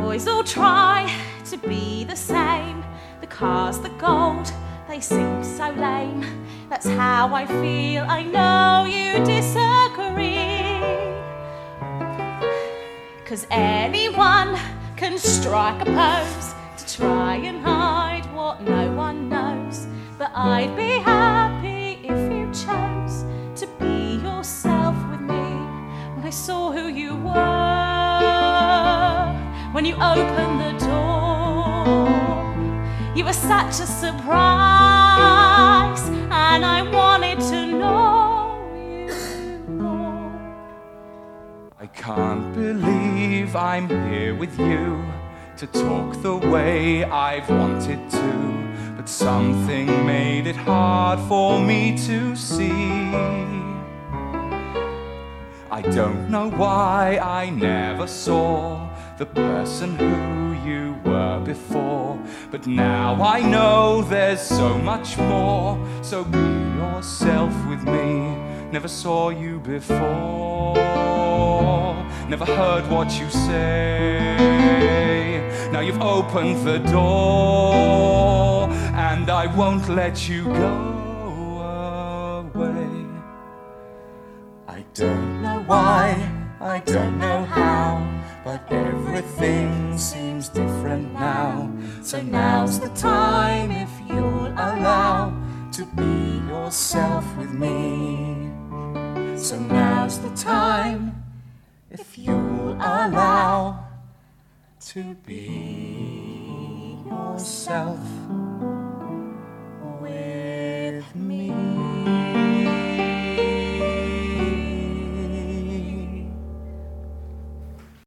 boys all try to be the same. The cars, the gold, they seem so lame. That's how I feel, I know you disagree. 'Cause anyone can strike a pose to try and hide what no one knows. But I'd be happy if you chose to be yourself with me. When I saw who you were, when you opened the door, you were such a surprise, and I wanted to know you more. I can't believe I'm here with you to talk the way I've wanted to, but something made it hard for me to see. I don't know why I never saw the person who you were before, but now I know there's so much more. So be yourself with me. Never saw you before, never heard what you say. Now you've opened the door, and I won't let you go away. I don't know why, I don't know how, but everything seems different now. So now's the time, if you'll allow, to be yourself with me. So now's the time, if you'll allow, to be yourself